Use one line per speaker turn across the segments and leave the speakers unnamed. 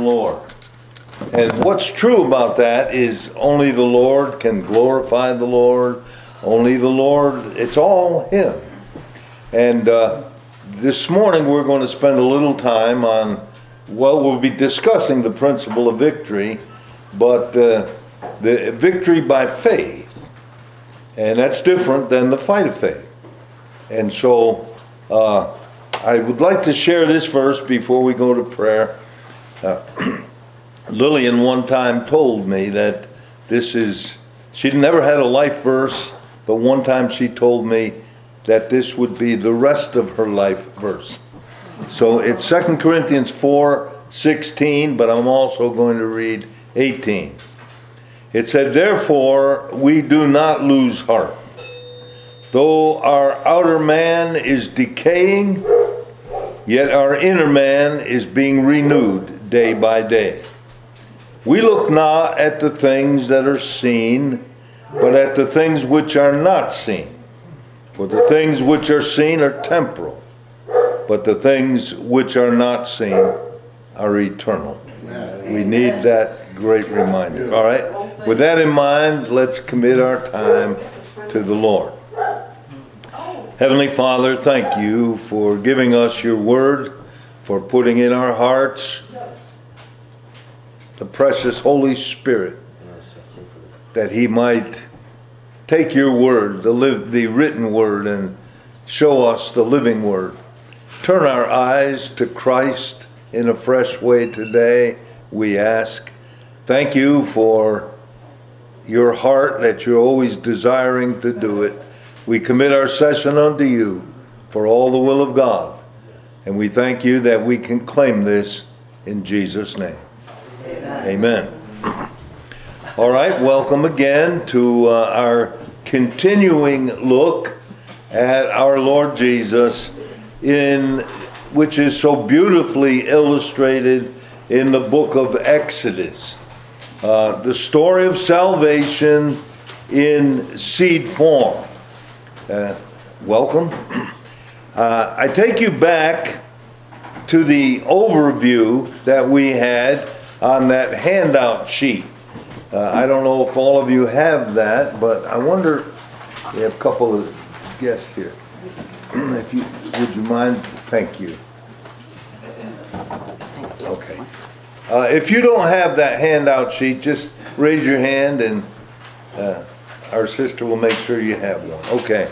Lord. And what's true about that is only the Lord can glorify the Lord. Only the Lord, it's all Him. And this morning we're going to spend a little time on, well, we'll be discussing the principle of victory, but the victory by faith. And that's different than the fight of faith. And so I would like to share this verse before we go to prayer. Lillian one time told me that she'd never had a life verse, but one time she told me that this would be the rest of her life verse. So it's 2 Corinthians 4:16, but I'm also going to read 18. It said, "Therefore we do not lose heart. Though our outer man is decaying, yet our inner man is being renewed day by day. We look not at the things that are seen, but at the things which are not seen. For the things which are seen are temporal, but the things which are not seen are eternal." We need that great reminder. All right? With that in mind, let's commit our time to the Lord. Heavenly Father, thank you for giving us your word, for putting in our hearts the precious Holy Spirit, that He might take your word, the written word, and show us the living word. Turn our eyes to Christ in a fresh way today, we ask. Thank you for your heart, that you're always desiring to do it. We commit our session unto you for all the will of God. And we thank you that we can claim this in Jesus' name. Amen. All right, welcome again to our continuing look at our Lord Jesus, which is so beautifully illustrated in the book of Exodus. The story of salvation in seed form. Welcome. I take you back to the overview that we had on that handout sheet. I don't know if all of you have that, but I wonder, we have a couple of guests here. Would you mind? Thank you. Okay. If you don't have that handout sheet, just raise your hand and our sister will make sure you have one. Okay.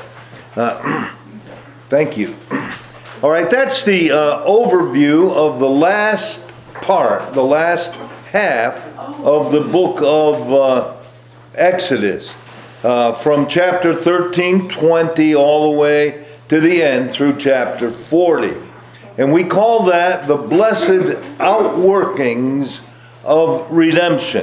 Thank you. All right, that's the overview of the last part, the last half of the book of Exodus, from chapter 13:20 all the way to the end through chapter 40. And we call that the blessed outworkings of redemption.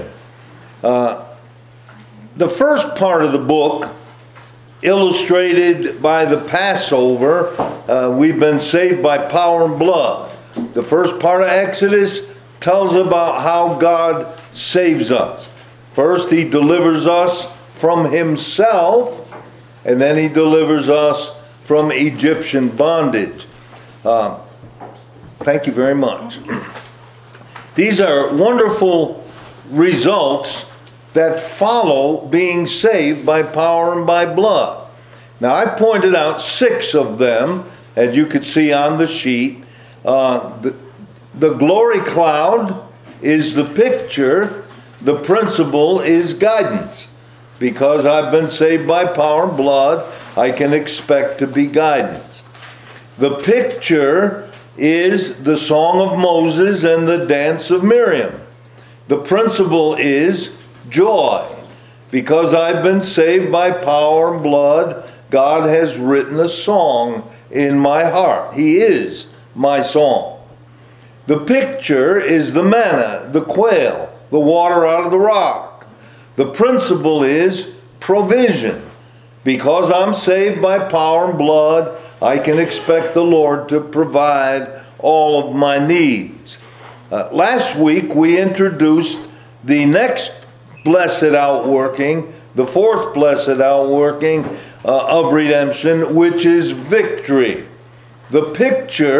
The first part of the book, illustrated by the Passover, we've been saved by power and blood. The first part of Exodus tells about how God saves us. First, He delivers us from Himself, and then He delivers us from Egyptian bondage. Thank you very much. These are wonderful results that follow being saved by power and by blood. Now, I pointed out 6 of them, as you could see on the sheet. The glory cloud is the picture. The principle is guidance. Because I've been saved by power and blood, I can expect to be guidance. The picture is the song of Moses and the dance of Miriam. The principle is joy. Because I've been saved by power and blood, God has written a song in my heart. He is my song. The picture is the manna, the quail, the water out of the rock. The principle is provision. Because I'm saved by power and blood, I can expect the Lord to provide all of my needs. Last week we introduced the next blessed outworking, the fourth blessed outworking of redemption, which is victory. The picture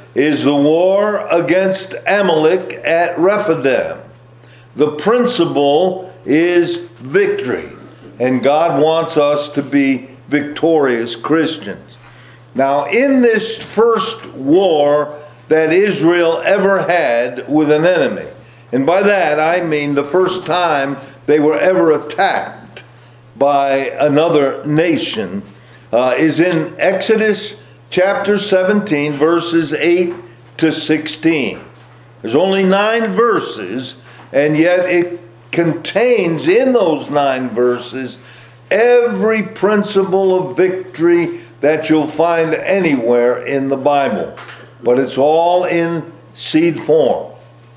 is the war against Amalek at Rephidim. The principle is victory, and God wants us to be victorious Christians. Now, in this first war that Israel ever had with an enemy, and by that I mean the first time they were ever attacked by another nation, is in Exodus chapter 17, verses 8 to 16. There's only 9 verses, and yet it contains in those 9 verses every principle of victory that you'll find anywhere in the Bible. But it's all in seed form.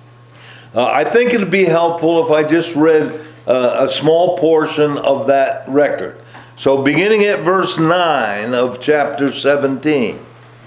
I think it'd be helpful if I just read a small portion of that record. So beginning at verse 9 of chapter 17.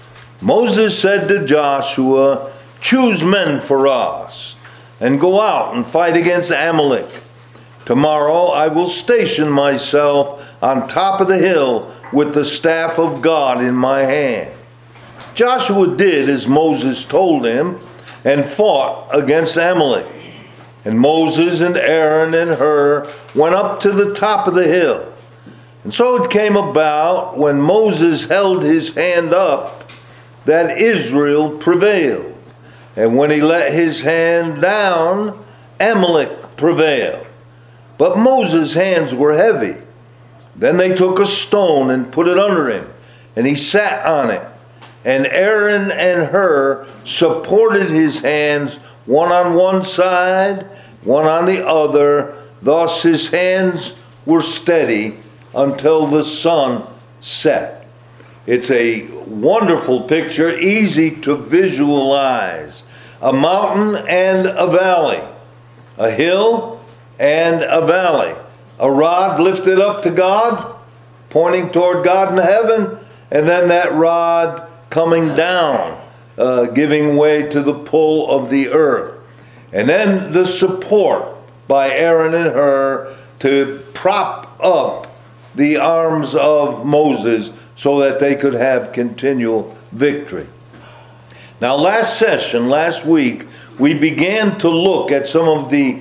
Moses said to Joshua, "Choose men for us, and go out and fight against Amalek. Tomorrow I will station myself on top of the hill with the staff of God in my hand." Joshua did as Moses told him and fought against Amalek. And Moses and Aaron and Hur went up to the top of the hill. And so it came about, when Moses held his hand up, that Israel prevailed. And when he let his hand down, Amalek prevailed. But Moses' hands were heavy. Then they took a stone and put it under him, and he sat on it. And Aaron and Hur supported his hands, one on one side, one on the other. Thus his hands were steady until the sun set. It's a wonderful picture, easy to visualize. A mountain and a valley, a hill and a valley, a rod lifted up to God, pointing toward God in heaven, and then that rod coming down, giving way to the pull of the earth. And then the support by Aaron and Hur to prop up the arms of Moses so that they could have continual victory. Now, last week, we began to look at some of the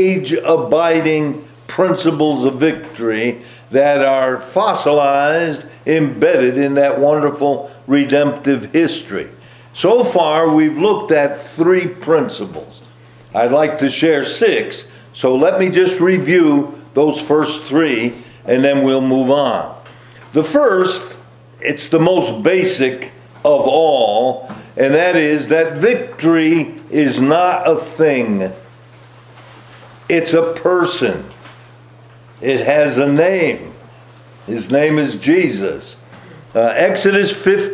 age-abiding principles of victory that are fossilized, embedded in that wonderful redemptive history. So far, we've looked at 3 principles. I'd like to share 6, so let me just review those first 3, and then we'll move on. The first, it's the most basic of all, and that is that victory is not a thing. It's a person. It has a name. His name is Jesus. Exodus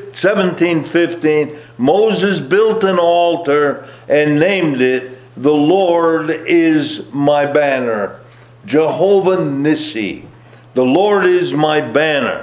17:15, Moses built an altar and named it, "The Lord is my banner." Jehovah Nissi. The Lord is my banner.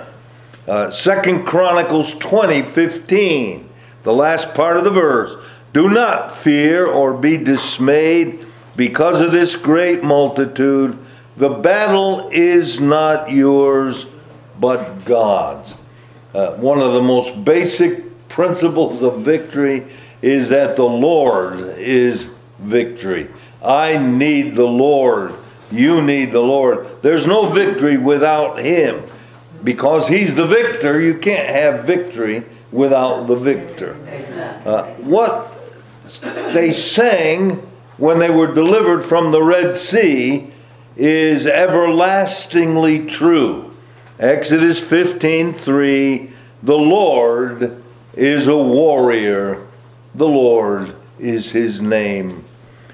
2 Chronicles 20:15, the last part of the verse. "Do not fear or be dismayed because of this great multitude. The battle is not yours, but God's." One of the most basic principles of victory is that the Lord is victory. I need the Lord. You need the Lord. There's no victory without Him. Because He's the victor, you can't have victory without the victor. What they sang when they were delivered from the Red Sea is everlastingly true. Exodus 15:3, the Lord is a warrior. The Lord is His name.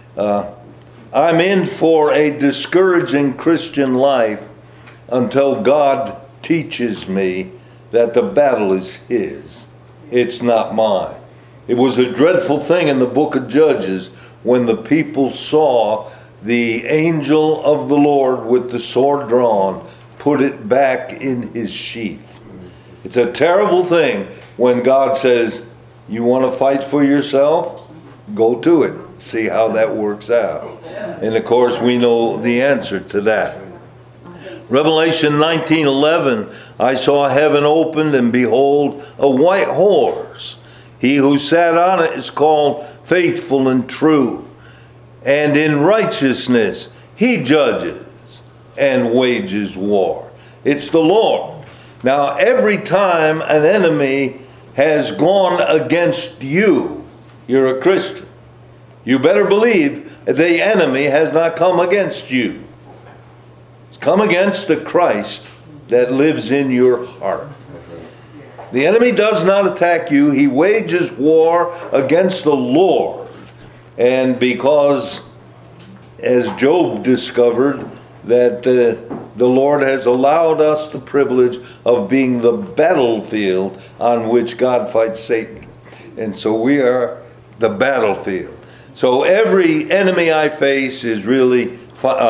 I'm in for a discouraging Christian life until God teaches me that the battle is His. It's not mine. It was a dreadful thing in the book of Judges when the people saw the angel of the Lord with the sword drawn put it back in his sheath. It's a terrible thing when God says, "You want to fight for yourself? Go to it. See how that works out." And of course, we know the answer to that. Revelation 19:11, I saw heaven opened, and behold, a white horse. He who sat on it is called Faithful and True. And in righteousness he judges and wages war. It's the Lord. Now, every time an enemy has gone against you, you're a Christian, you better believe the enemy has not come against you. It's come against the Christ that lives in your heart. The enemy does not attack you. He wages war against the Lord. And because, as Job discovered, that the Lord has allowed us the privilege of being the battlefield on which God fights Satan. And so we are the battlefield. So every enemy I face is really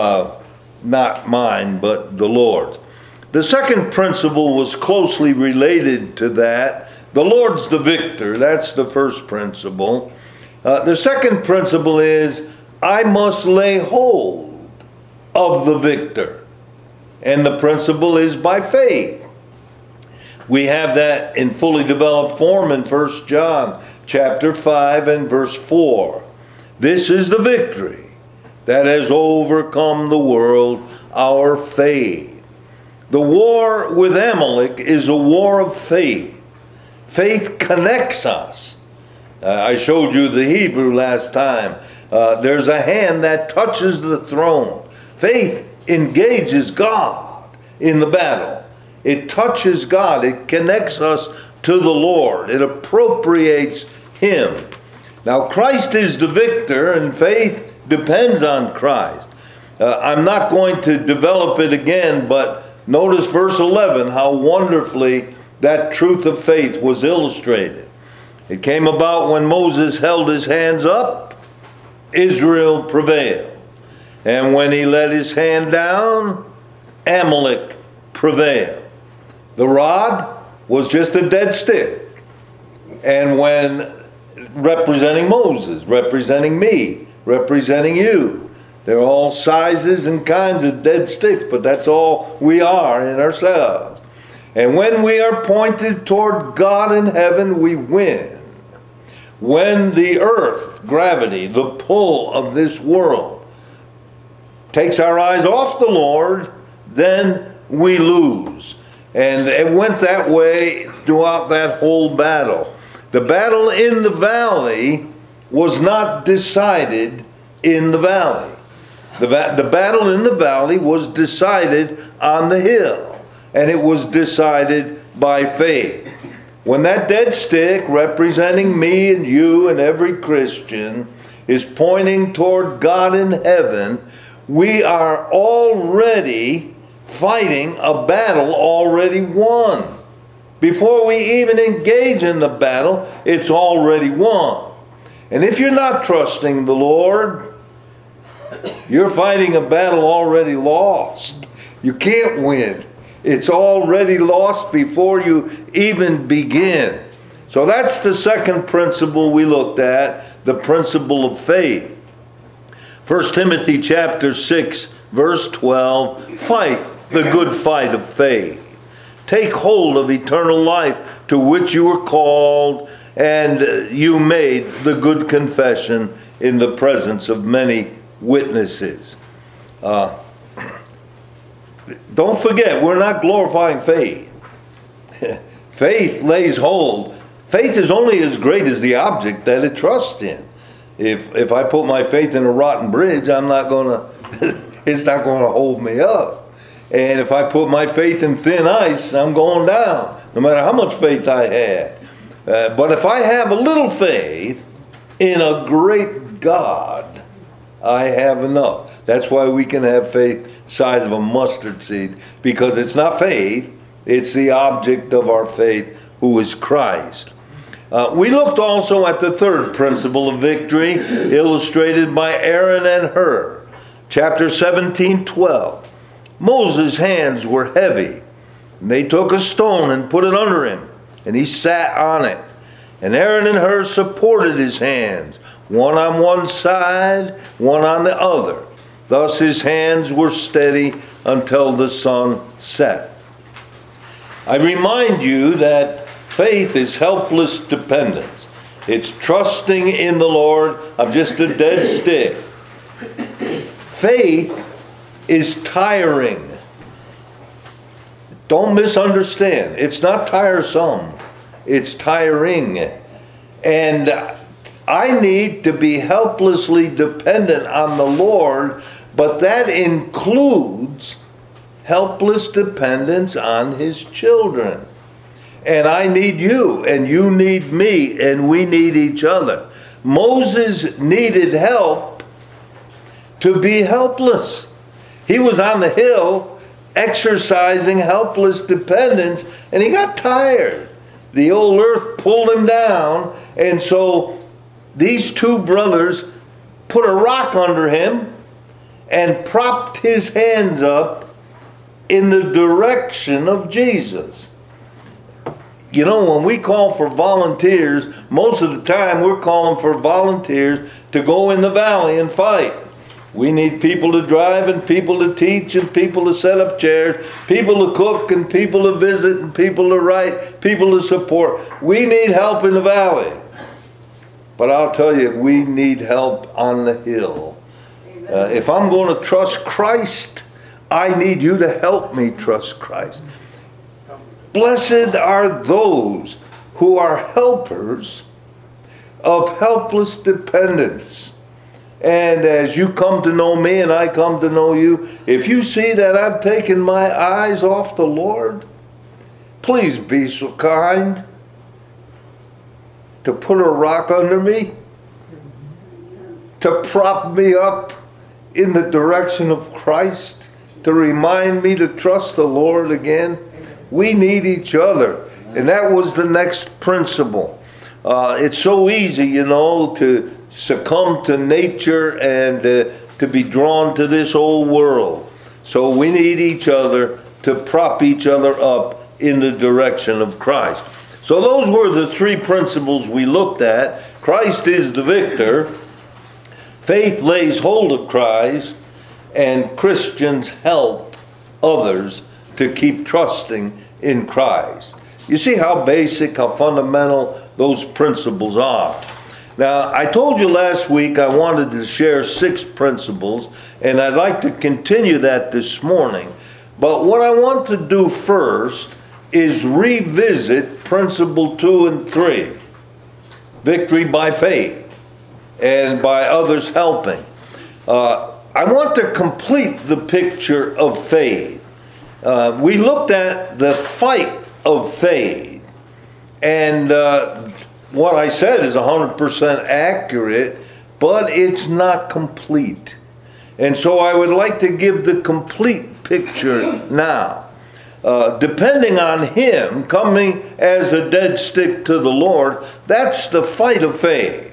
not mine, but the Lord's. The second principle was closely related to that. The Lord's the victor. That's the first principle. The second principle is, I must lay hold of the victor. And the principle is by faith. We have that in fully developed form in 1 John chapter 5 and verse 4. This is the victory that has overcome the world, our faith. The war with Amalek is a war of faith. Faith connects us. I showed you the Hebrew last time. There's a hand that touches the throne. Faith engages God in the battle. It touches God. It connects us to the Lord. It appropriates Him. Now, Christ is the victor, and faith depends on Christ. I'm not going to develop it again, but notice verse 11, how wonderfully that truth of faith was illustrated. It came about when Moses held his hands up, Israel prevailed. And when he let his hand down, Amalek prevailed. The rod was just a dead stick. And when representing Moses, representing me, representing you, they're all sizes and kinds of dead sticks, but that's all we are in ourselves. And when we are pointed toward God in heaven, we win. When the earth, gravity, the pull of this world, takes our eyes off the Lord, then we lose. And it went that way throughout that whole battle. The battle in the valley was not decided in the valley. The battle in the valley was decided on the hill, and it was decided by faith. When that dead stick, representing me and you and every Christian, is pointing toward God in heaven, we are already fighting a battle already won. Before we even engage in the battle, it's already won. And if you're not trusting the Lord, you're fighting a battle already lost. You can't win. It's already lost before you even begin. So that's the second principle we looked at, the principle of faith. 1 Timothy chapter 6, verse 12, fight the good fight of faith. Take hold of eternal life to which you were called, and you made the good confession in the presence of many witnesses. Don't forget, we're not glorifying faith. Faith lays hold. Faith is only as great as the object that it trusts in. If I put my faith in a rotten bridge, it's not going to hold me up. And if I put my faith in thin ice, I'm going down, no matter how much faith I had. But if I have a little faith in a great God, I have enough. That's why we can have faith size of a mustard seed, because it's not faith, it's the object of our faith, who is Christ. We looked also at the third principle of victory, illustrated by Aaron and Hur. Chapter 17:12. Moses' hands were heavy. And they took a stone and put it under him, and he sat on it. And Aaron and Hur supported his hands, one on one side, one on the other. Thus his hands were steady until the sun set. I remind you that faith is helpless dependence. It's trusting in the Lord. I'm just a dead stick. Faith is tiring. Don't misunderstand. It's not tiresome. It's tiring. And I need to be helplessly dependent on the Lord, but that includes helpless dependence on His children. And I need you, and you need me, and we need each other. Moses needed help to be helpless. He was on the hill exercising helpless dependence, and he got tired. The old earth pulled him down, and so these two brothers put a rock under him and propped his hands up in the direction of Jesus. You know, when we call for volunteers, most of the time we're calling for volunteers to go in the valley and fight. We need people to drive and people to teach and people to set up chairs, people to cook and people to visit and people to write, people to support. We need help in the valley. But I'll tell you, we need help on the hill. If I'm going to trust Christ, I need you to help me trust Christ. Blessed are those who are helpers of helpless dependence. And as you come to know me and I come to know you, if you see that I've taken my eyes off the Lord, please be so kind to put a rock under me, to prop me up in the direction of Christ, to remind me to trust the Lord again. We need each other. And that was the next principle. It's so easy, you know, to succumb to nature and to be drawn to this old world. So we need each other to prop each other up in the direction of Christ. So those were the three principles we looked at. Christ is the victor. Faith lays hold of Christ. And Christians help others to keep trusting in Christ. You see how basic, how fundamental those principles are. Now, I told you last week I wanted to share 6 principles, and I'd like to continue that this morning. But what I want to do first is revisit principle 2 and 3. Victory by faith and by others helping. I want to complete the picture of faith. We looked at the fight of faith, and what I said is 100% accurate, but it's not complete. And so I would like to give the complete picture now. Depending on Him, coming as a dead stick to the Lord, that's the fight of faith.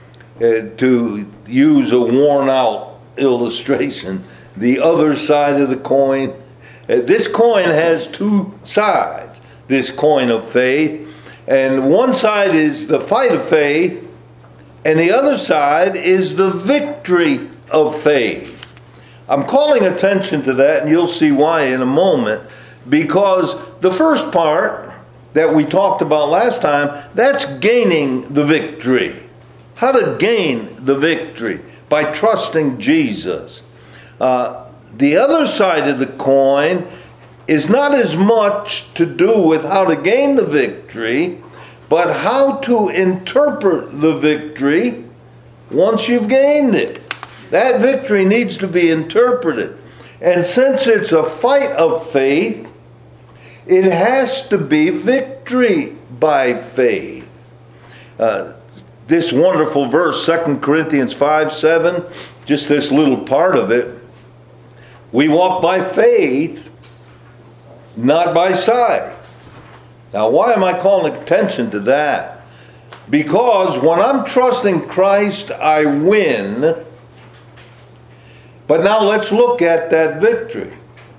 To use a worn out illustration, the other side of the coin. This coin has 2 sides, this coin of faith. And one side is the fight of faith, and the other side is the victory of faith. I'm calling attention to that, and you'll see why in a moment, because the first part that we talked about last time, that's gaining the victory. How to gain the victory? By trusting Jesus. The other side of the coin is not as much to do with how to gain the victory, but how to interpret the victory once you've gained it. That victory needs to be interpreted. And since it's a fight of faith, it has to be victory by faith. This wonderful verse, 2 Corinthians 5:7, just this little part of it. We walk by faith, not by sight. Now, why am I calling attention to that? Because when I'm trusting Christ, I win. But now let's look at that victory.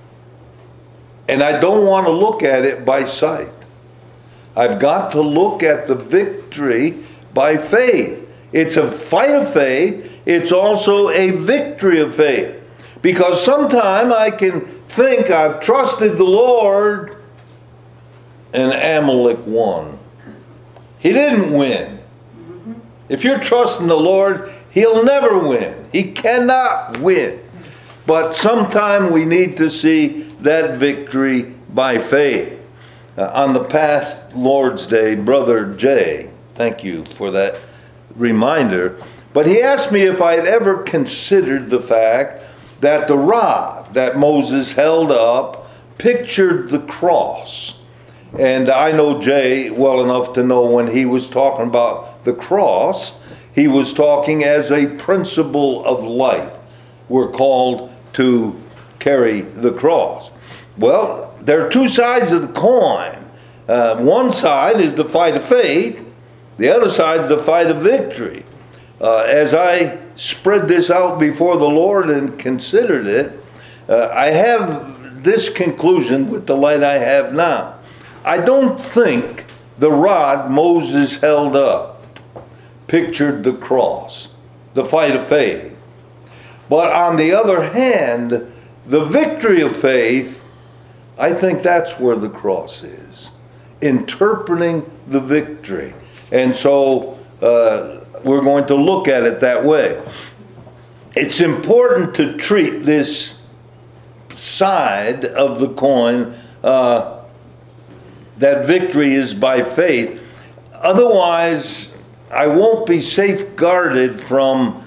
And I don't want to look at it by sight. I've got to look at the victory by faith. It's a fight of faith. It's also a victory of faith. Because sometime I can think I've trusted the Lord and Amalek won. He didn't win. If you're trusting the Lord, He'll never win. He cannot win. But sometime we need to see that victory by faith. On the past Lord's Day, Brother Jay, thank you for that reminder, but he asked me if I had ever considered the fact that the rod that Moses held up pictured the cross. And I know Jay well enough to know when he was talking about the cross, he was talking as a principle of life. We're called to carry the cross. Well, there are two sides of the coin. One side is the fight of faith. The other side is the fight of victory. As I spread this out before the Lord and considered it, I have this conclusion with the light I have now. I don't think the rod Moses held up pictured the cross, the fight of faith. But on the other hand, the victory of faith, I think that's where the cross is, interpreting the victory. And so we're going to look at it that way. It's important to treat this side of the coin that victory is by faith. Otherwise, I won't be safeguarded from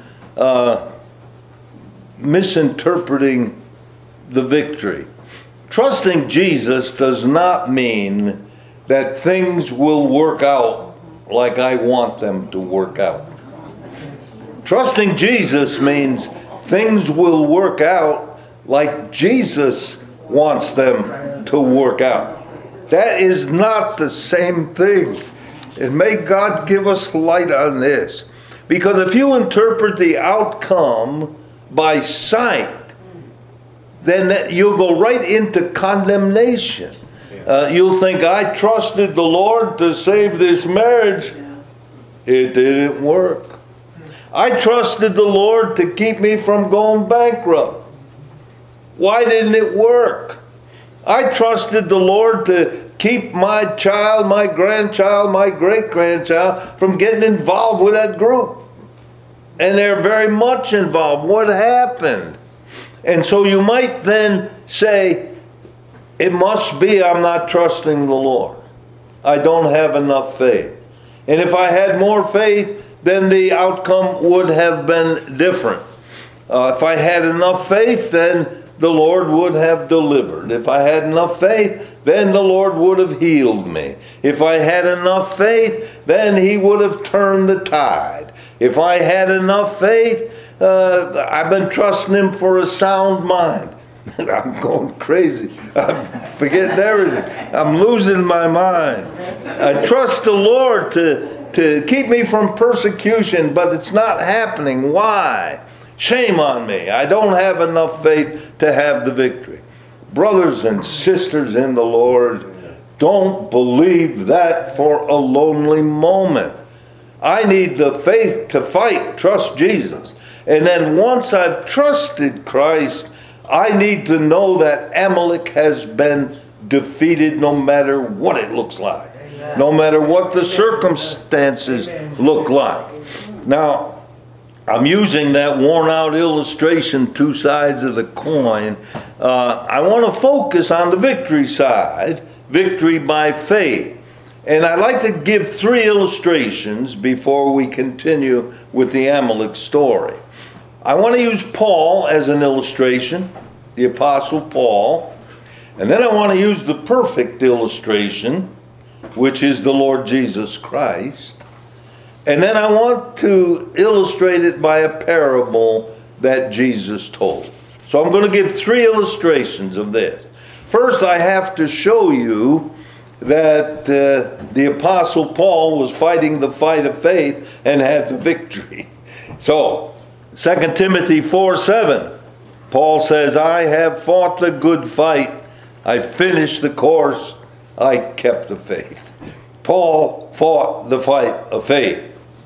misinterpreting the victory. Trusting Jesus does not mean that things will work out like I want them to work out. Trusting Jesus means things will work out like Jesus wants them to work out. That is not the same thing. And may God give us light on this. Because if you interpret the outcome by sight, then you'll go right into condemnation. You'll think, I trusted the Lord to save this marriage. It didn't work. I trusted the Lord to keep me from going bankrupt. Why didn't it work? I trusted the Lord to keep my child, my grandchild, my great-grandchild from getting involved with that group. And they're very much involved. What happened? And so you might then say, it must be I'm not trusting the Lord. I don't have enough faith. And if I had more faith, then the outcome would have been different. If I had enough faith, then the Lord would have delivered. If I had enough faith, then the Lord would have healed me. If I had enough faith, then He would have turned the tide. If I had enough faith, I've been trusting Him for a sound mind. I'm going crazy. I'm forgetting everything. I'm losing my mind. I trust the Lord to keep me from persecution, but it's not happening. Why? Shame on me. I don't have enough faith to have the victory. Brothers and sisters in the Lord, don't believe that for a lonely moment. I need the faith to fight, trust Jesus. And then once I've trusted Christ, I need to know that Amalek has been defeated no matter what it looks like. Amen. No matter what the circumstances look like. Now, I'm using that worn out illustration, two sides of the coin. I want to focus on the victory side, victory by faith. And I'd like to give three illustrations before we continue with the Amalek story. I want to use Paul as an illustration, the Apostle Paul. And then I want to use the perfect illustration, which is the Lord Jesus Christ. And then I want to illustrate it by a parable that Jesus told. So I'm going to give three illustrations of this. First, I have to show you that the Apostle Paul was fighting the fight of faith and had the victory. So, 2 Timothy 4:7, Paul says, I have fought the good fight. I finished the course. I kept the faith. Paul fought the fight of faith.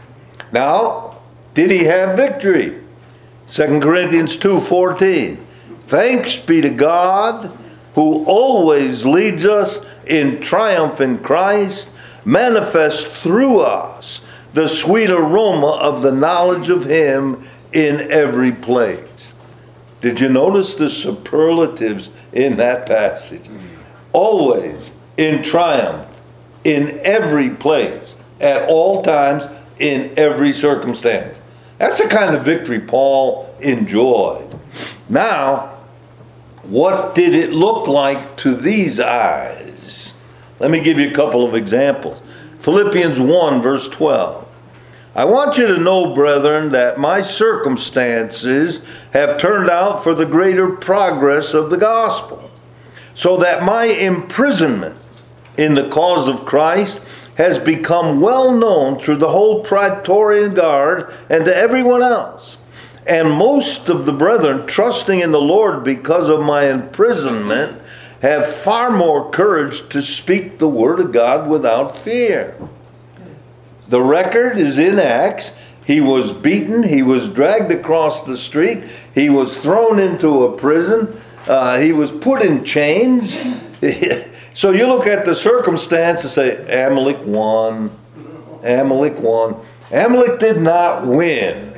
Now, did he have victory? 2 Corinthians 2:14. Thanks be to God who always leads us in triumph in Christ, manifest through us the sweet aroma of the knowledge of him in every place. Did you notice the superlatives in that passage? Always in triumph, in every place, at all times, in every circumstance. That's the kind of victory Paul enjoyed. Now, what did it look like to these eyes? Let me give you a couple of examples. Philippians 1, verse 12. I want you to know, brethren, that my circumstances have turned out for the greater progress of the gospel, so that my imprisonment in the cause of Christ has become well known through the whole Praetorian Guard and to everyone else. And most of the brethren, trusting in the Lord because of my imprisonment, have far more courage to speak the word of God without fear. The record is in Acts. He was beaten. He was dragged across the street. He was thrown into a prison. He was put in chains. So you look at the circumstance and say, Amalek won. Amalek won. Amalek did not win.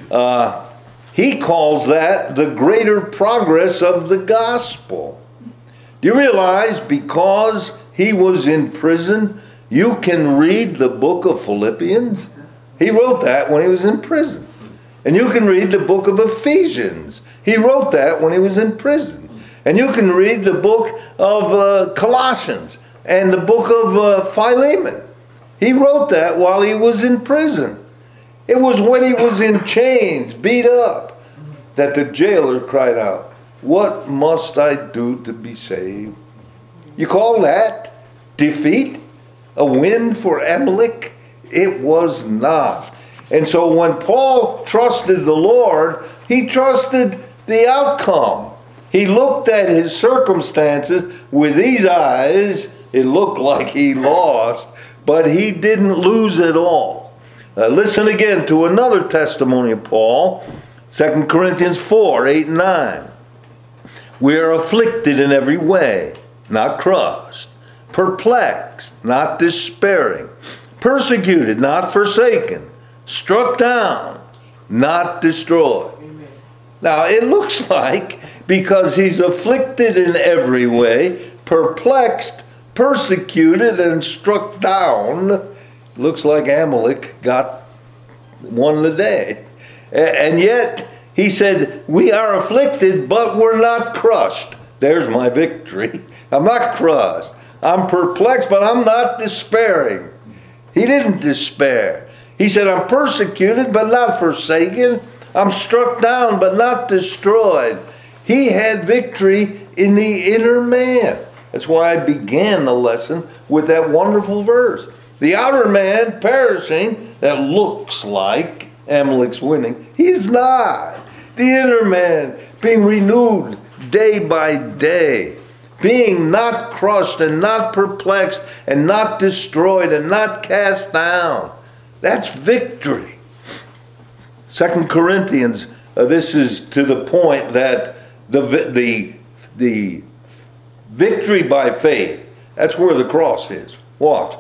He calls that the greater progress of the gospel. Do you realize because he was in prison, you can read the book of Philippians? He wrote that when he was in prison. And you can read the book of Ephesians. He wrote that when he was in prison. And you can read the book of Colossians and the book of Philemon. He wrote that while he was in prison. It was when he was in chains, beat up, that the jailer cried out, "What must I do to be saved?" You call that defeat? A win for Amalek? It was not. And so when Paul trusted the Lord, he trusted the outcome. He looked at his circumstances with these eyes. It looked like he lost, but he didn't lose at all. Listen again to another testimony of Paul, 2 Corinthians 4, 8 and 9. We are afflicted in every way, not crushed, perplexed, not despairing, persecuted, not forsaken, struck down, not destroyed. Amen. Now it looks like because he's afflicted in every way, perplexed, persecuted, and struck down, looks like Amalek won the day. And yet he said, we are afflicted, but we're not crushed. There's my victory. I'm not crushed. I'm perplexed, but I'm not despairing. He didn't despair. He said, I'm persecuted, but not forsaken. I'm struck down, but not destroyed. He had victory in the inner man. That's why I began the lesson with that wonderful verse. The outer man perishing, that looks like Amalek's winning. He's not. The inner man being renewed day by day. Being not crushed and not perplexed and not destroyed and not cast down. That's victory. 2 Corinthians, this is to the point that the victory by faith, that's where the cross is. What?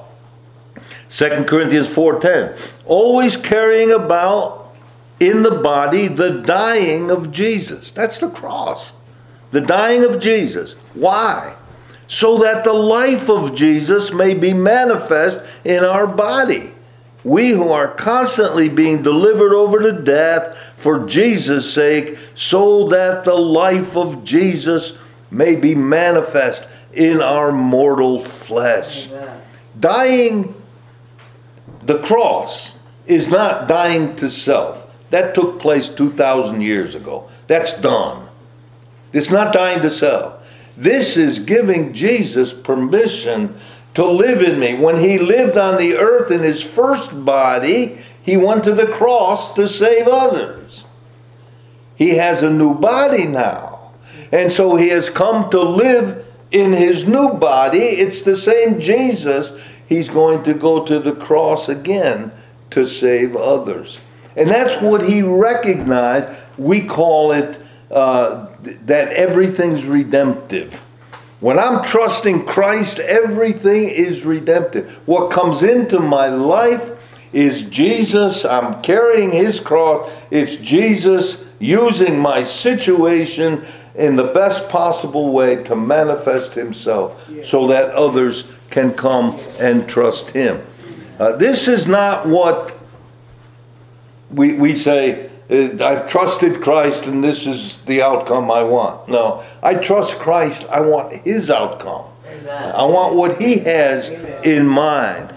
2 Corinthians 4:10. Always carrying about in the body the dying of Jesus. That's the cross. The dying of Jesus. Why? So that the life of Jesus may be manifest in our body. We who are constantly being delivered over to death for Jesus' sake, so that the life of Jesus may be manifest in our mortal flesh. Amen. Dying, the cross, is not dying to self. That took place 2,000 years ago. That's done. It's not dying to self. This is giving Jesus permission to live in me. When he lived on the earth in his first body, he went to the cross to save others. He has a new body now. And so he has come to live in his new body. It's the same Jesus. He's going to go to the cross again to save others. And that's what he recognized. We call it that everything's redemptive. When I'm trusting Christ, everything is redemptive. What comes into my life is Jesus. I'm carrying his cross. It's Jesus using my situation in the best possible way to manifest himself so that others can come and trust him. This is not what we say, I've trusted Christ and this is the outcome I want. No, I trust Christ. I want his outcome. Amen. I want what he has in mind.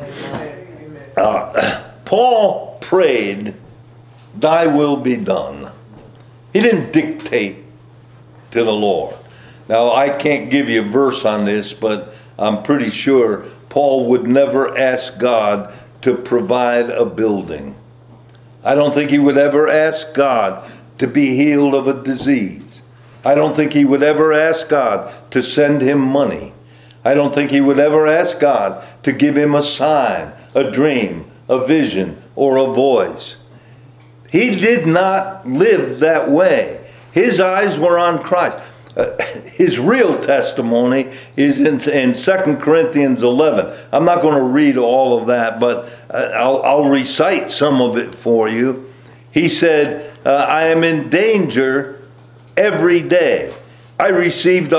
Paul prayed, thy will be done. He didn't dictate to the Lord. Now, I can't give you a verse on this, but I'm pretty sure Paul would never ask God to provide a building. I don't think he would ever ask God to be healed of a disease. I don't think he would ever ask God to send him money. I don't think he would ever ask God to give him a sign, a dream, a vision, or a voice. He did not live that way. His eyes were on Christ. His real testimony is in 2 Corinthians 11. I'm not going to read all of that, but I'll recite some of it for you. He said, I am in danger every day. I received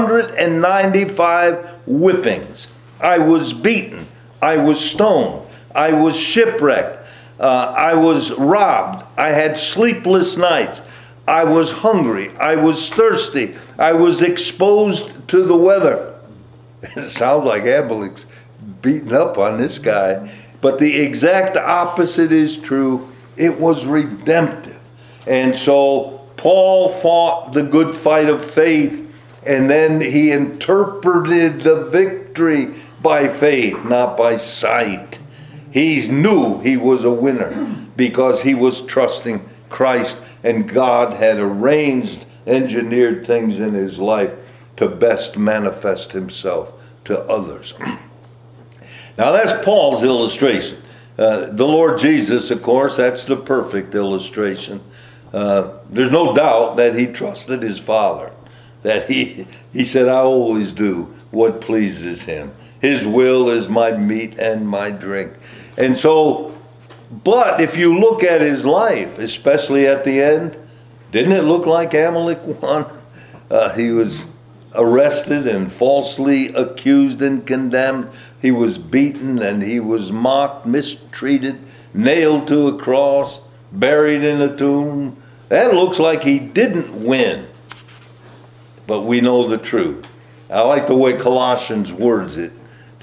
195 whippings. I was beaten. I was stoned. I was shipwrecked. I was robbed. I had sleepless nights. I was hungry. I was thirsty. I was exposed to the weather. It sounds like Abimelech's beating up on this guy. But the exact opposite is true. It was redemptive. And so Paul fought the good fight of faith, and then he interpreted the victory by faith, not by sight. He knew he was a winner because he was trusting Christ, and God had engineered things in his life to best manifest himself to others. Now that's Paul's illustration. The Lord Jesus, of course, that's the perfect illustration. There's no doubt that he trusted his Father, that he said, I always do what pleases him. His will is my meat and my drink. And so, but if you look at his life, especially at the end, didn't it look like Amalek won? He was arrested and falsely accused and condemned. He was beaten and he was mocked, mistreated, nailed to a cross, buried in a tomb. That looks like he didn't win. But we know the truth. I like the way Colossians words it.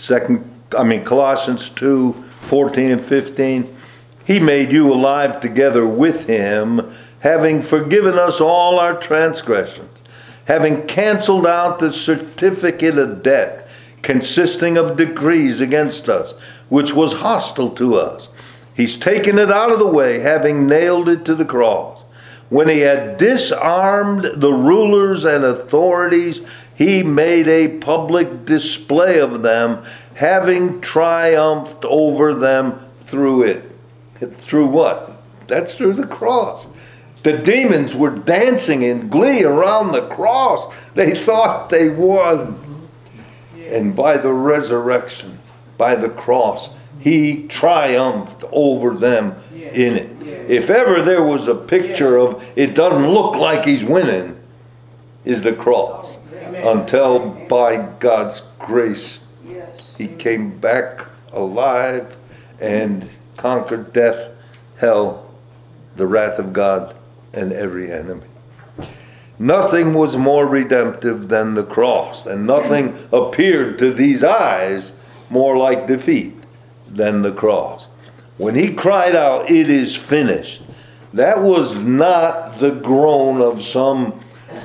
Colossians 2:14 and 15. He made you alive together with him, having forgiven us all our transgressions, having canceled out the certificate of debt consisting of decrees against us, which was hostile to us. He's taken it out of the way, having nailed it to the cross. When he had disarmed the rulers and authorities, he made a public display of them, having triumphed over them through it. Through what? That's through the cross. The demons were dancing in glee around the cross. They thought they won. And by the resurrection, by the cross, he triumphed over them in it. If ever there was a picture of it doesn't look like he's winning, is the cross. Until by God's grace, he came back alive and conquered death, hell, the wrath of God, and every enemy. Nothing was more redemptive than the cross, and nothing appeared to these eyes more like defeat than the cross. When he cried out, it is finished, that was not the groan of some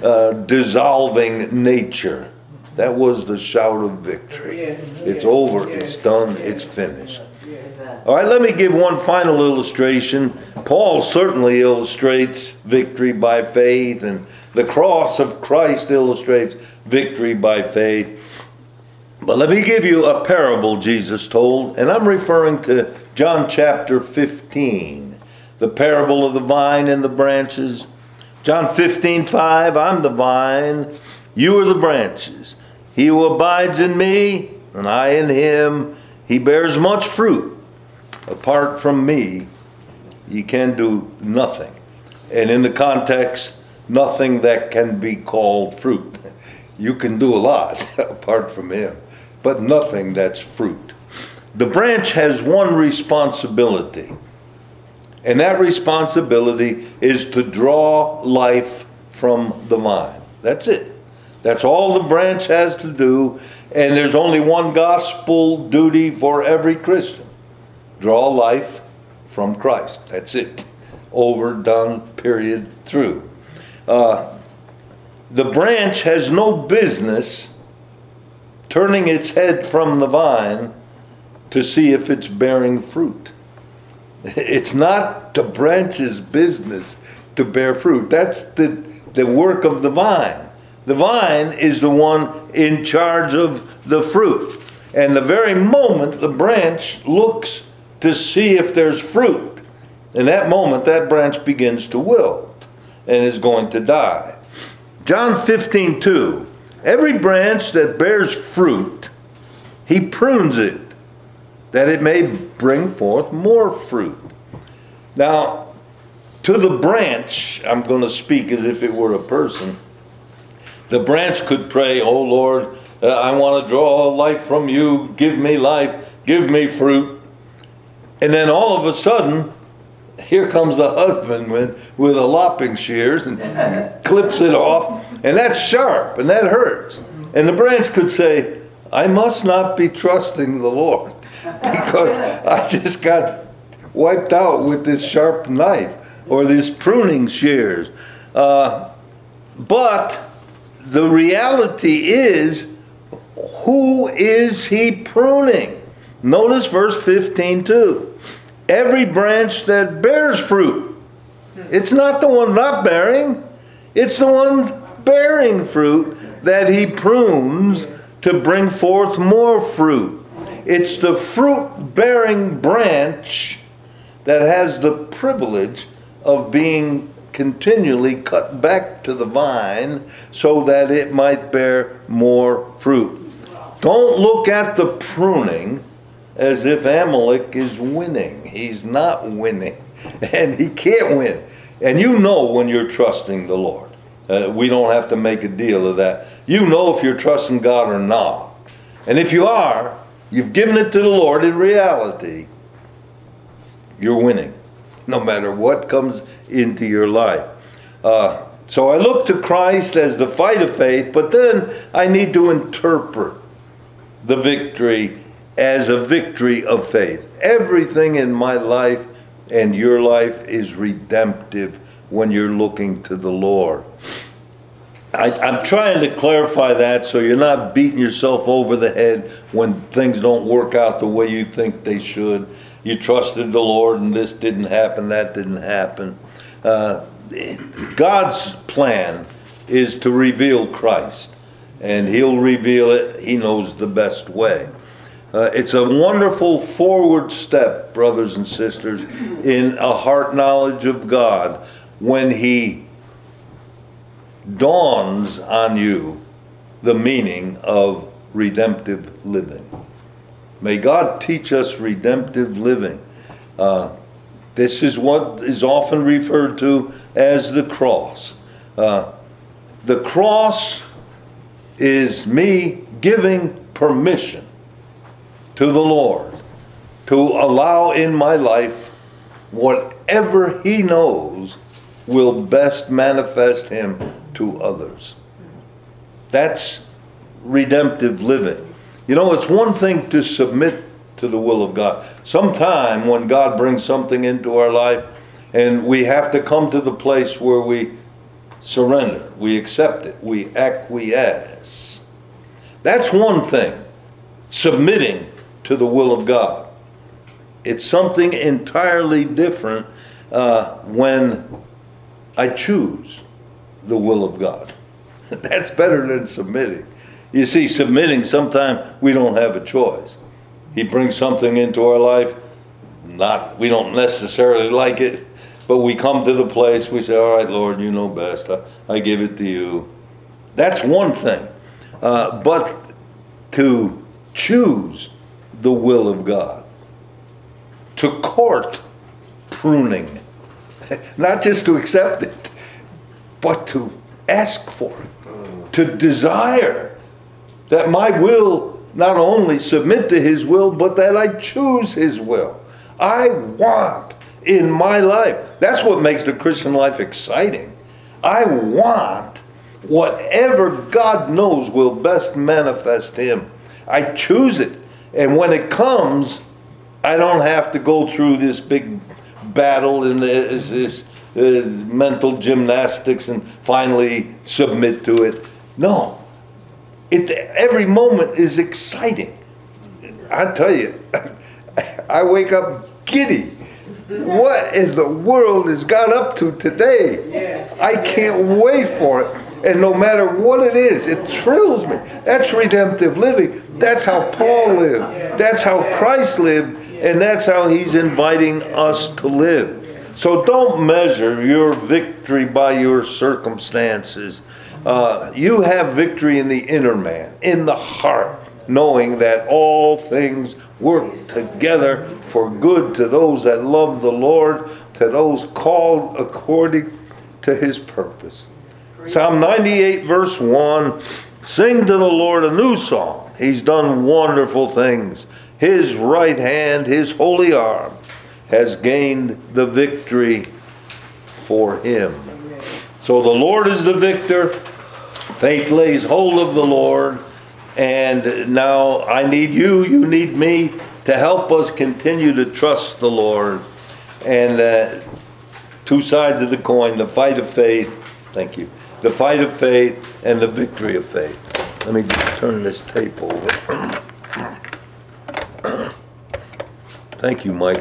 dissolving nature. That was the shout of victory. It's over, it's done, it's finished. All right, let me give one final illustration. Paul certainly illustrates victory by faith, and the cross of Christ illustrates victory by faith. But let me give you a parable Jesus told, and I'm referring to John chapter 15, the parable of the vine and the branches. John 15:5, I'm the vine, you are the branches. He who abides in me, and I in him, he bears much fruit. Apart from me, ye can do nothing. And in the context, nothing that can be called fruit. You can do a lot apart from him, but nothing that's fruit. The branch has one responsibility, and that responsibility is to draw life from the vine. That's it. That's all the branch has to do, and there's only one gospel duty for every Christian. Draw life from Christ. That's it. Over, done, period, through. The branch has no business turning its head from the vine to see if it's bearing fruit. It's not the branch's business to bear fruit. That's the work of the vine. The vine is the one in charge of the fruit. And the very moment the branch looks to see if there's fruit, in that moment that branch begins to wilt and is going to die. John 15:2, every branch that bears fruit, he prunes it, that it may bring forth more fruit. Now, to the branch, I'm going to speak as if it were a person. The branch could pray, oh Lord, I want to draw life from you, give me life, give me fruit. And then all of a sudden, here comes the husband with a lopping shears and clips it off, and that's sharp and that hurts. And the branch could say, I must not be trusting the Lord because I just got wiped out with this sharp knife or this pruning shears. But the reality is, who is he pruning? Notice verse 15 too. Every branch that bears fruit. It's not the one not bearing. It's the ones bearing fruit that he prunes to bring forth more fruit. It's the fruit-bearing branch that has the privilege of being continually cut back to the vine so that it might bear more fruit. Don't look at the pruning as if Amalek is winning. He's not winning, and he can't win. And you know when you're trusting the Lord. We don't have to make a deal of that. You know if you're trusting God or not. And if you are, you've given it to the Lord in reality, you're winning, no matter what comes into your life. So I look to Christ as the fight of faith, but then I need to interpret the victory as a victory of faith. Everything in my life and your life is redemptive when you're looking to the Lord. I'm trying to clarify that so you're not beating yourself over the head when things don't work out the way you think they should. You trusted the Lord and this didn't happen, that didn't happen. God's plan is to reveal Christ, and he'll reveal it. He knows the best way. It's a wonderful forward step, brothers and sisters, in a heart knowledge of God when he dawns on you the meaning of redemptive living. May God teach us redemptive living. This is what is often referred to as the cross. The cross is me giving permission to the Lord to allow in my life whatever he knows will best manifest him to others. That's redemptive living. You know, it's one thing to submit to the will of God. Sometime when God brings something into our life and we have to come to the place where we surrender, we accept it, we acquiesce. That's one thing, submitting to the will of God. It's something entirely different when I choose the will of God. That's better than submitting. You see, submitting, sometimes we don't have a choice. He brings something into our life, we don't necessarily like it, but we come to the place, we say, all right, Lord, you know best. I give it to you. That's one thing. But to choose the will of God, to court pruning. Not just to accept it, but to ask for it, to desire that my will not only submit to His will, but that I choose His will. I want in my life. That's what makes the Christian life exciting. I want whatever God knows will best manifest Him. I choose it. And when it comes, I don't have to go through this big battle and this mental gymnastics and finally submit to it. No. Every moment is exciting. I tell you, I wake up giddy. What in the world has got up to today? Yes. I can't wait for it. And no matter what it is, it thrills me. That's redemptive living. That's how Paul lived. That's how Christ lived. And that's how He's inviting us to live. So don't measure your victory by your circumstances. You have victory in the inner man, in the heart, knowing that all things work together for good to those that love the Lord, to those called according to His purpose. Psalm 98 verse 1, sing to the Lord a new song. He's done wonderful things. His right hand, His holy arm, has gained the victory for Him. So the Lord is the victor. Faith lays hold of the Lord. And now I need you, you need me to help us continue to trust the Lord. And two sides of the coin, the fight of faith. Thank you. The fight of faith and the victory of faith. Let me just turn this tape over. Thank you, Mike.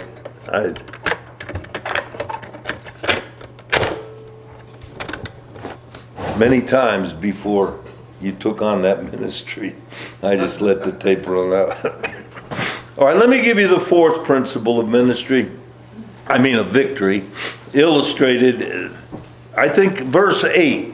Many times before you took on that ministry, I just let the tape run out. All right, let me give you the fourth principle of ministry. Of victory, illustrated, I think, verse 8,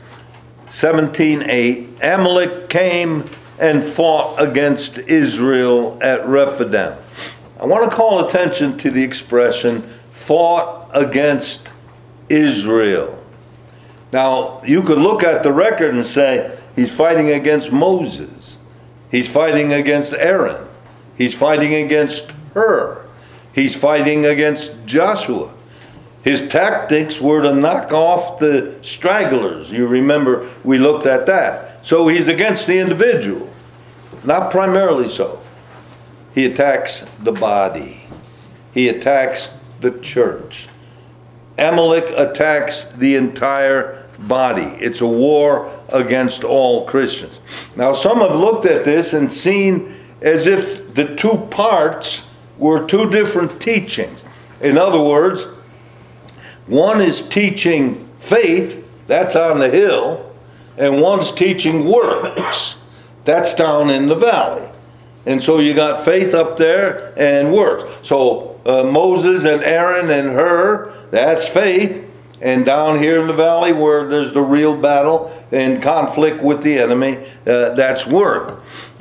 17:8. Amalek came and fought against Israel at Rephidim. I want to call attention to the expression, fought against Israel. Now, you could look at the record and say, he's fighting against Moses. He's fighting against Aaron. He's fighting against Hur. He's fighting against Joshua. His tactics were to knock off the stragglers. You remember we looked at that. So he's against the individual. Not primarily so. He attacks the body. He attacks the church. Amalek attacks the entire body. It's a war against all Christians. Now, some have looked at this and seen as if the two parts were two different teachings. In other words, one is teaching faith, that's on the hill, and one's teaching works, that's down in the valley. And so you got faith up there and works. So Moses and Aaron and Hur, that's faith. And down here in the valley where there's the real battle and conflict with the enemy, that's work.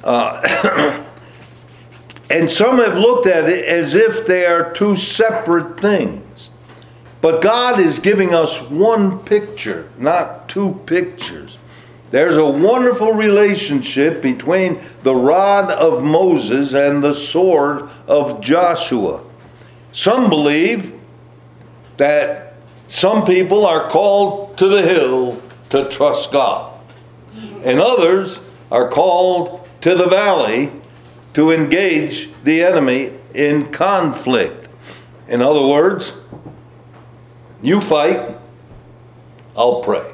And some have looked at it as if they are two separate things. But God is giving us one picture, not two pictures. There's a wonderful relationship between the rod of Moses and the sword of Joshua. Some believe that some people are called to the hill to trust God. And others are called to the valley to engage the enemy in conflict. In other words, you fight, I'll pray.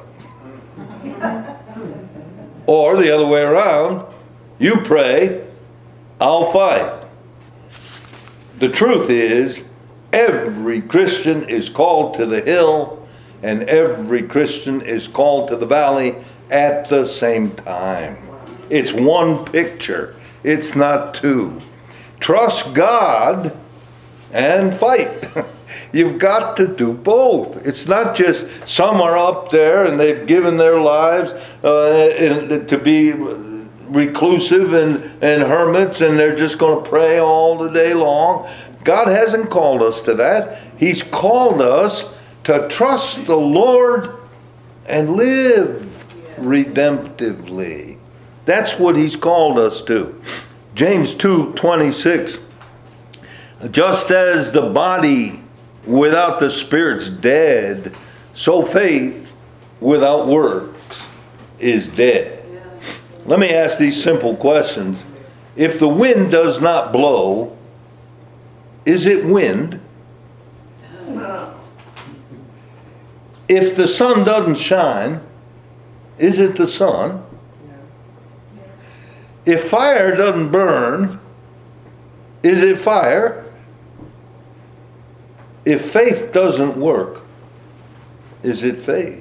Or the other way around, you pray, I'll fight. The truth is, every Christian is called to the hill, and every Christian is called to the valley at the same time. It's one picture. It's not two. Trust God and fight. You've got to do both. It's not just some are up there and they've given their lives to be reclusive and hermits and they're just going to pray all the day long. God hasn't called us to that. He's called us to trust the Lord and live redemptively. That's what He's called us to. James 2:26. Just as the body without the Spirit's dead, so faith without works is dead. Let me ask these simple questions. If the wind does not blow, is it wind? If the sun doesn't shine, is it the sun? If fire doesn't burn, is it fire? If faith doesn't work, is it faith?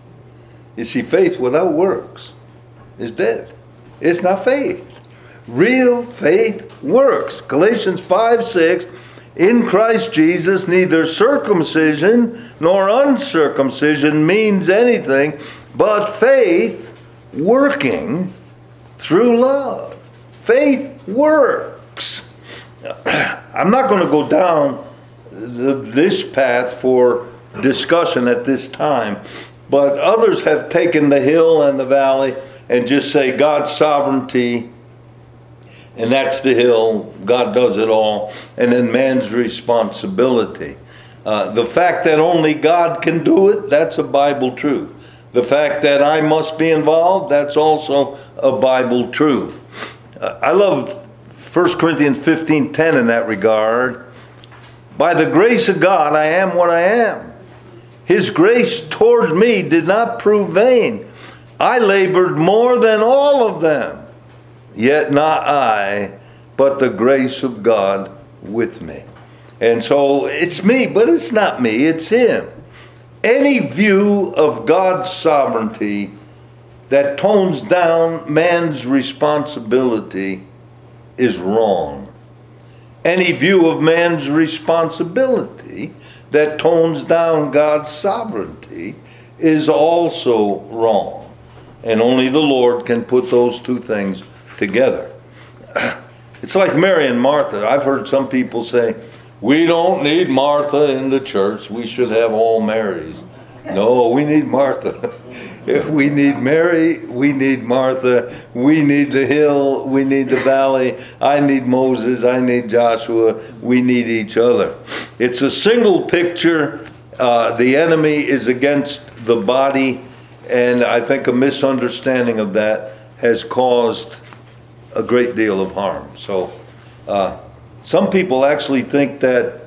You see, faith without works is dead. It's not faith. Real faith works. Galatians 5:6, in Christ Jesus, neither circumcision nor uncircumcision means anything, but faith working through love. Faith works. I'm not going to go down this path for discussion at this time, but others have taken the hill and the valley and just say God's sovereignty, and that's the hill, God does it all, and then man's responsibility. The fact that only God can do it, that's a Bible truth. The fact that I must be involved, that's also a Bible truth. I love 1 Corinthians 15:10 in that regard. By the grace of God, I am what I am. His grace toward me did not prove vain. I labored more than all of them. Yet not I, but the grace of God with me. And so it's me, but it's not me, it's Him. Any view of God's sovereignty that tones down man's responsibility is wrong. Any view of man's responsibility that tones down God's sovereignty is also wrong. And only the Lord can put those two things together. It's like Mary and Martha. I've heard some people say, we don't need Martha in the church. We should have all Marys. No, we need Martha. We need Mary, we need Martha, we need the hill, we need the valley, I need Moses, I need Joshua, we need each other. It's a single picture. The enemy is against the body, and I think a misunderstanding of that has caused a great deal of harm. So some people actually think that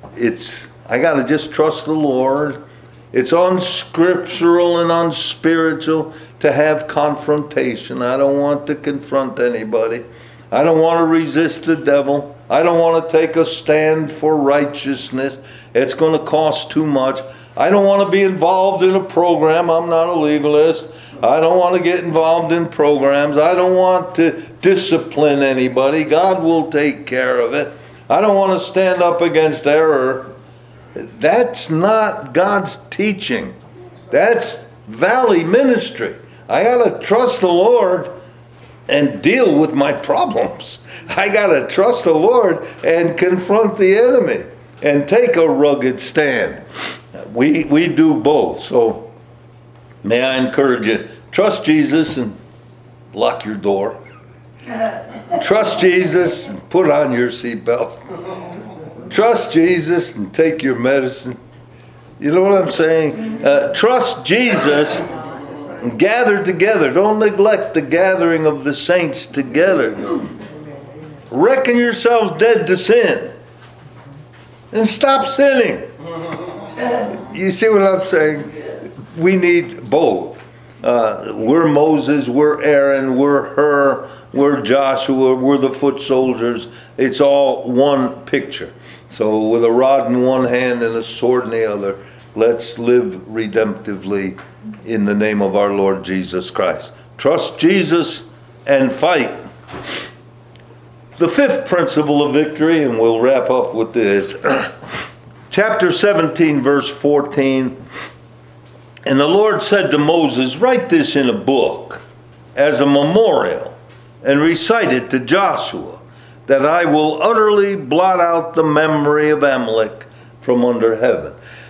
I got to just trust the Lord. It's unscriptural and unspiritual to have confrontation. I don't want to confront anybody. I don't want to resist the devil. I don't want to take a stand for righteousness. It's going to cost too much. I don't want to be involved in a program. I'm not a legalist. I don't want to get involved in programs. I don't want to discipline anybody. God will take care of it. I don't want to stand up against error. That's not God's teaching. That's valley ministry. I got to trust the Lord and deal with my problems. I got to trust the Lord and confront the enemy and take a rugged stand. We do both. So may I encourage you, trust Jesus and lock your door. Trust Jesus and put on your seatbelt. Trust Jesus and take your medicine. You know what I'm saying? Trust Jesus and gather together. Don't neglect the gathering of the saints together. Reckon yourselves dead to sin and stop sinning. You see what I'm saying? We need both. We're Moses, we're Aaron, we're Hur, we're Joshua, we're the foot soldiers. It's all one picture. So with a rod in one hand and a sword in the other, let's live redemptively in the name of our Lord Jesus Christ. Trust Jesus and fight. The fifth principle of victory, and we'll wrap up with this. Chapter 17, verse 14. And the Lord said to Moses, write this in a book as a memorial and recite it to Joshua, that I will utterly blot out the memory of Amalek from under heaven.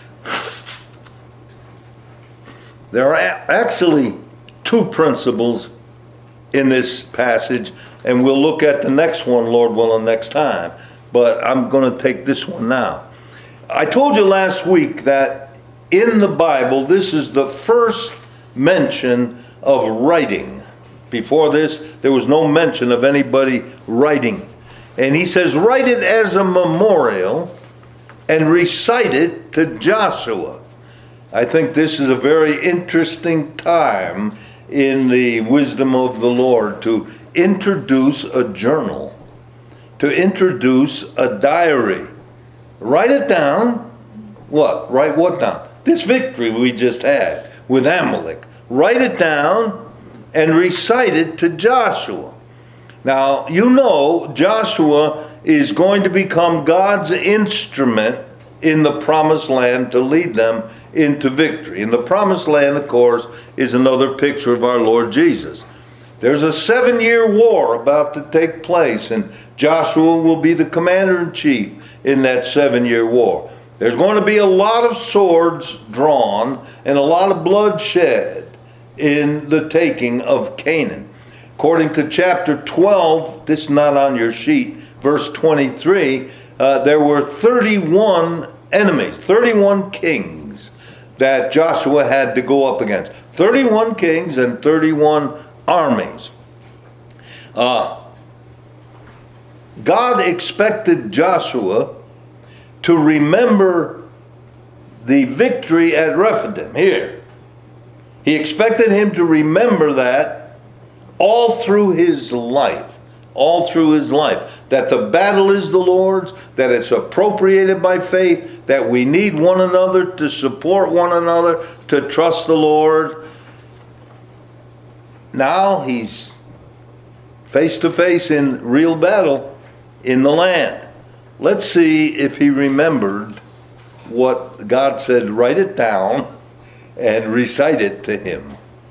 There are actually two principles in this passage, and we'll look at the next one, Lord willing, next time. But I'm going to take this one now. I told you last week that in the Bible, this is the first mention of writing. Before this, there was no mention of anybody writing. And he says, write it as a memorial and recite it to Joshua. I think this is a very interesting time in the wisdom of the Lord to introduce a journal, to introduce a diary. Write it down. What? Write what down? This victory we just had with Amalek. Write it down and recite it to Joshua. Now, you know Joshua is going to become God's instrument in the promised land to lead them into victory. And the promised land, of course, is another picture of our Lord Jesus. There's a 7-year war about to take place, and Joshua will be the commander-in-chief in that 7-year war. There's going to be a lot of swords drawn and a lot of blood shed in the taking of Canaan. According to chapter 12, this is not on your sheet, verse 23, there were 31 enemies, 31 kings that Joshua had to go up against. 31 kings and 31 armies. God expected Joshua to remember the victory at Rephidim here. He expected him to remember that all through his life. All through his life. That the battle is the Lord's, that it's appropriated by faith, that we need one another to support one another, to trust the Lord. Now he's face to face in real battle in the land. Let's see if he remembered what God said, write it down and recite it to him.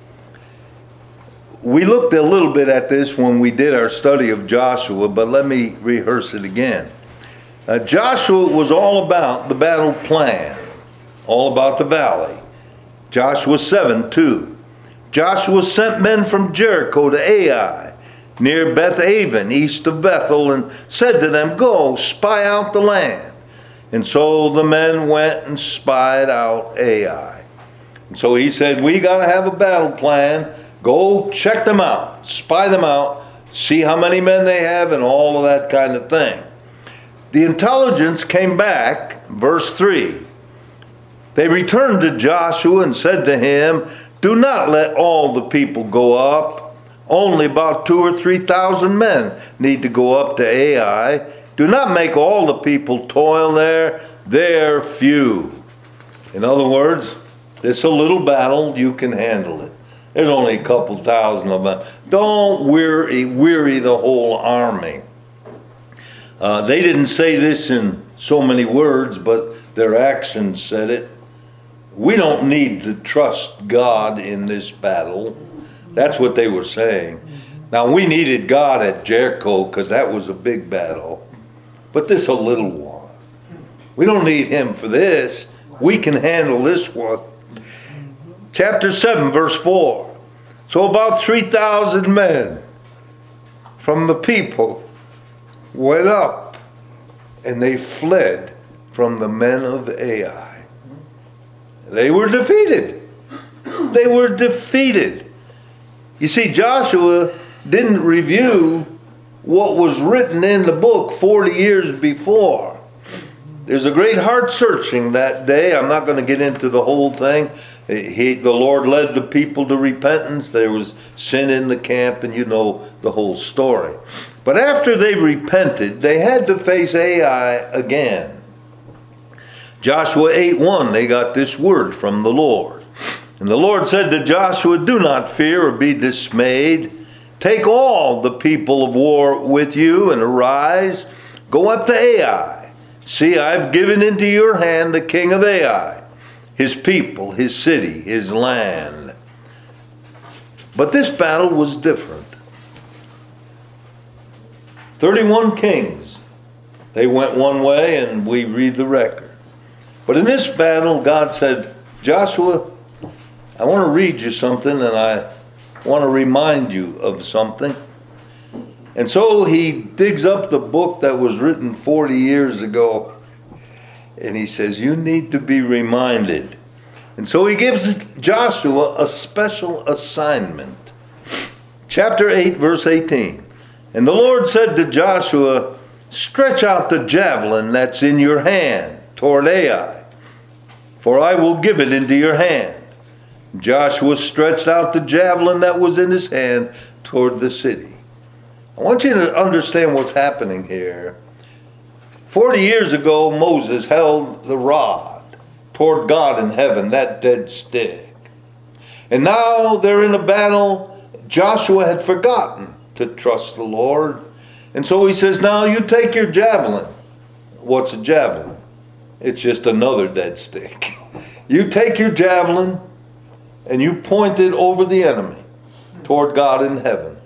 We looked a little bit at this when we did our study of Joshua, but let me rehearse it again. Joshua was all about the battle plan, all about the valley. Joshua 7:2. Joshua sent men from Jericho to Ai, near Beth-aven, east of Bethel, and said to them, go, spy out the land. And so the men went and spied out Ai. And so he said, we got to have a battle plan. Go check them out, spy them out, see how many men they have, and all of that kind of thing. The intelligence came back, verse 3. They returned to Joshua and said to him, do not let all the people go up. Only about 2,000 or 3,000 men need to go up to Ai. Do not make all the people toil there. They're few. In other words, this is a little battle, you can handle it. There's only a couple thousand of them. Don't weary the whole army. They didn't say this in so many words, but their actions said it. We don't need to trust God in this battle. That's what they were saying. Now, we needed God at Jericho because that was a big battle. But this is a little one. We don't need him for this. We can handle this one. Chapter 7, verse 4. So about 3,000 men from the people went up, and they fled from the men of Ai. They were defeated. They were defeated. You see, Joshua didn't review what was written in the book 40 years before. There's a great heart searching that day. I'm not going to get into the whole thing. The Lord led the people to repentance. There was sin in the camp, and you know the whole story. But after they repented, they had to face Ai again. Joshua 8:1, they got this word from the Lord. And the Lord said to Joshua, do not fear or be dismayed. Take all the people of war with you and arise. Go up to Ai. See, I've given into your hand the king of Ai, his people, his city, his land. But this battle was different. 31 kings. They went one way, and we read the record. But in this battle, God said, Joshua, I want to read you something, and I want to remind you of something. And so he digs up the book that was written 40 years ago, and he says, you need to be reminded. And so he gives Joshua a special assignment. Chapter 8, verse 18. And the Lord said to Joshua, stretch out the javelin that's in your hand toward Ai, for I will give it into your hand. Joshua stretched out the javelin that was in his hand toward the city. I want you to understand what's happening here. 40 years ago, Moses held the rod toward God in heaven, that dead stick. And now they're in a battle. Joshua had forgotten to trust the Lord. And so he says, now you take your javelin. What's a javelin? It's just another dead stick. You take your javelin and you point it over the enemy toward God in heaven.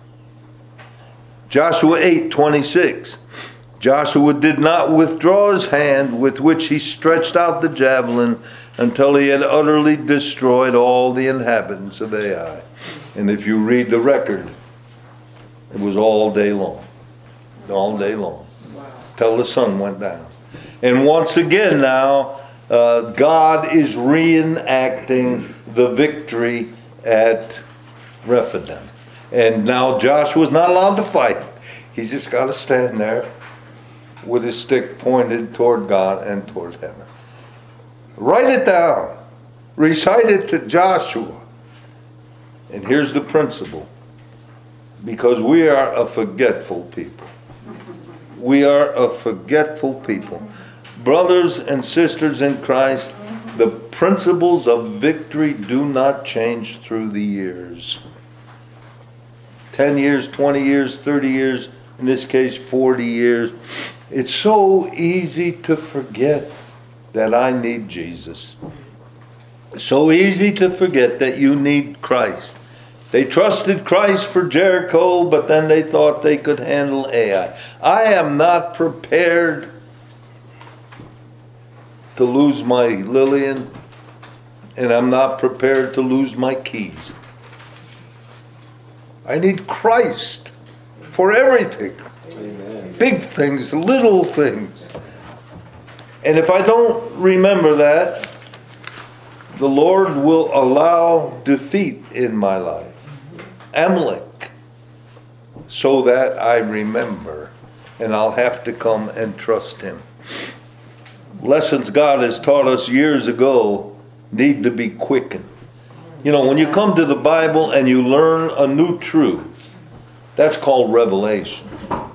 Joshua 8:26. Joshua did not withdraw his hand with which he stretched out the javelin until he had utterly destroyed all the inhabitants of Ai. And if you read the record, it was all day long. All day long. Till the sun went down. And once again now, God is reenacting the victory at Rephidim. And now Joshua's not allowed to fight. He's just got to stand there with his stick pointed toward God and toward heaven. Write it down. Recite it to Joshua. And here's the principle. Because we are a forgetful people. We are a forgetful people. Brothers and sisters in Christ, the principles of victory do not change through the years. 10 years, 20 years, 30 years, in this case 40 years. It's so easy to forget that I need Jesus. So easy to forget that you need Christ. They trusted Christ for Jericho, but then they thought they could handle Ai. I am not prepared to lose my Lillian, and I'm not prepared to lose my keys. I need Christ for everything. Amen. Big things, little things. And if I don't remember that, the Lord will allow defeat in my life. Amalek. So that I remember. And I'll have to come and trust Him. Lessons God has taught us years ago need to be quickened. You know, when you come to the Bible and you learn a new truth, that's called revelation.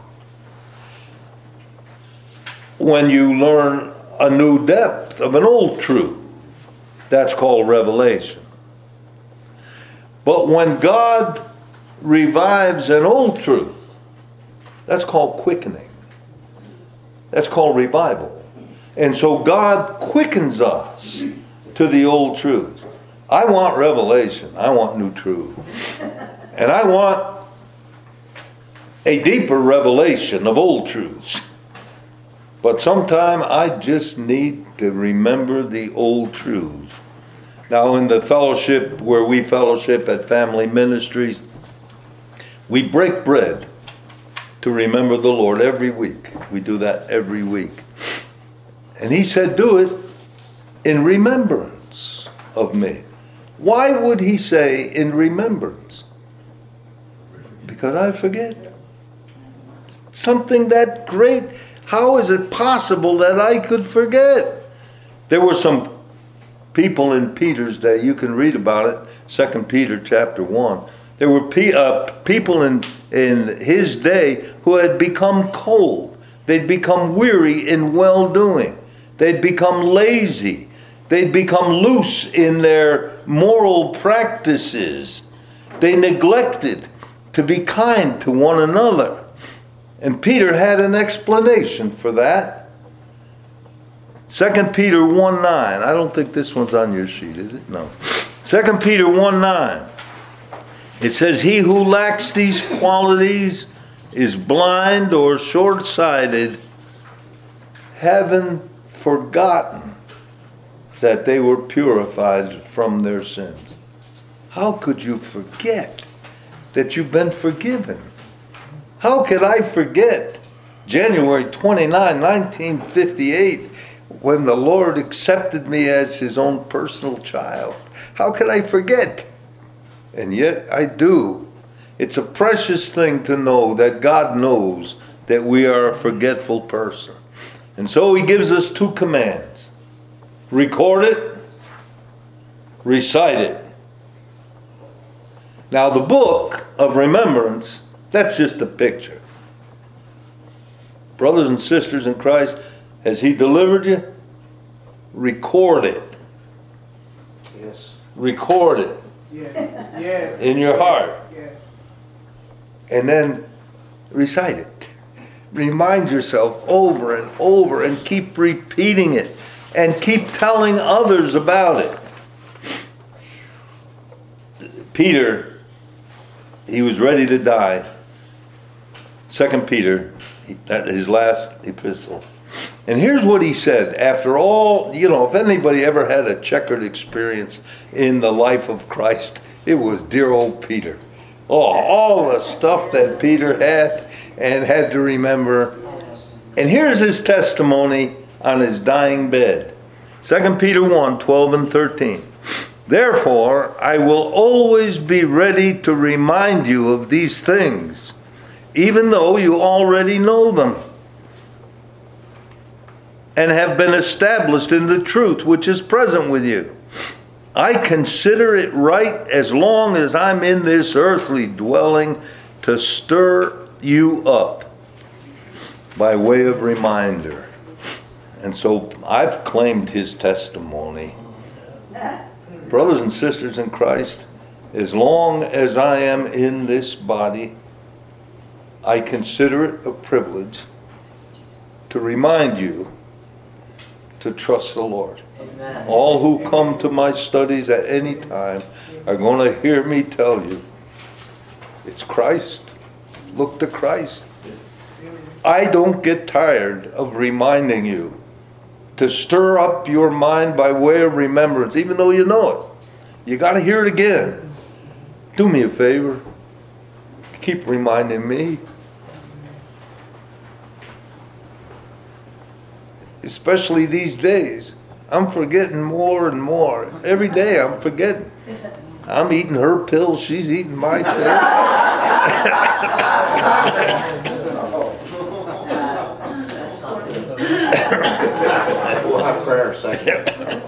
When you learn a new depth of an old truth, that's called revelation. But when God revives an old truth, that's called quickening. That's called revival. And so God quickens us to the old truth. I want revelation. I want new truth. And I want a deeper revelation of old truths. But sometimes I just need to remember the old truths. Now in the fellowship where we fellowship at Family Ministries, we break bread to remember the Lord every week. We do that every week. And He said, do it in remembrance of me. Why would He say in remembrance? Because I forget. Something that great. How is it possible that I could forget? There were some people in Peter's day, you can read about it, 2 Peter chapter 1. There were people in his day who had become cold. They'd become weary in well-doing. They'd become lazy. They'd become loose in their moral practices. They neglected to be kind to one another. And Peter had an explanation for that. 2 Peter 1:9. I don't think this one's on your sheet, is it? No. 2 Peter 1:9. It says, he who lacks these qualities is blind or short-sighted, having forgotten that they were purified from their sins. How could you forget that you've been forgiven? How could I forget January 29, 1958, when the Lord accepted me as his own personal child? How could I forget? And yet I do. It's a precious thing to know that God knows that we are a forgetful person. And so he gives us two commands. Record it, recite it. Now the book of remembrance, that's just a picture. Brothers and sisters in Christ, has he delivered you? Record it.
Yes.
Record it.
Yes. Yes.
In your heart.
Yes.
And then recite it. Remind yourself over and over and keep repeating it and keep telling others about it. Peter, he was ready to die. 2 Peter, his last epistle. And here's what he said after all, if anybody ever had a checkered experience in the life of Christ, it was dear old Peter. Oh, all the stuff that Peter had and had to remember. And here's his testimony on his dying bed. 2 Peter 1, 12 and 13. Therefore, I will always be ready to remind you of these things, even though you already know them, and have been established in the truth which is present with you. I consider it right, as long as I'm in this earthly dwelling, to stir you up by way of reminder. And so I've claimed his testimony. Brothers and sisters in Christ, as long as I am in this body, I consider it a privilege to remind you to trust the Lord.
Amen.
All who come to my studies at any time are going to hear me tell you, it's Christ. Look to Christ. I don't get tired of reminding you to stir up your mind by way of remembrance, even though you know it. You got to hear it again. Do me a favor. Keep reminding me. Especially these days. I'm forgetting more and more. Every day I'm forgetting. I'm eating her pills, she's eating my pills.
We'll have prayer second.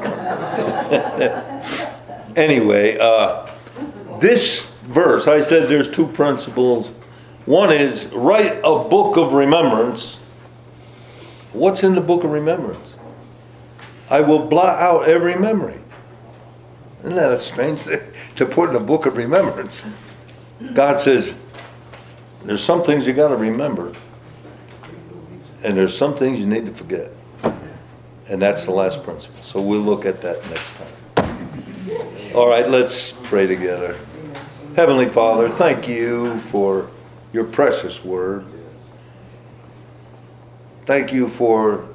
Anyway, this verse, I said there's two principles. One is write a book of remembrance. What's in the book of remembrance? I will blot out every memory. Isn't that a strange thing to put in a book of remembrance? God says, there's some things you got to remember, and there's some things you need to forget. And that's the last principle. So we'll look at that next time. All right, let's pray together. Heavenly Father, thank you for your precious word. Thank you for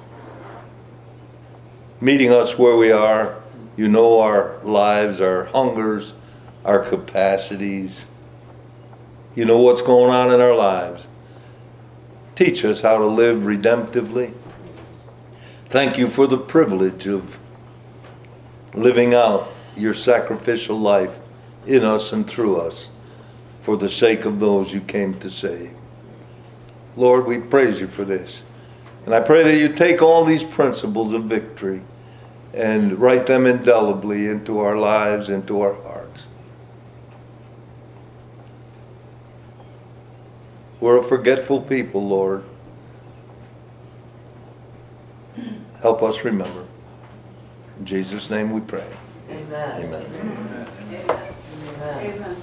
meeting us where we are. You know our lives, our hungers, our capacities. You know what's going on in our lives. Teach us how to live redemptively. Thank you for the privilege of living out your sacrificial life in us and through us for the sake of those you came to save. Lord, we praise you for this. And I pray that you take all these principles of victory and write them indelibly into our lives, into our hearts. We're a forgetful people, Lord. Help us remember. In Jesus' name we pray.
Amen.
Amen.
Amen. Amen.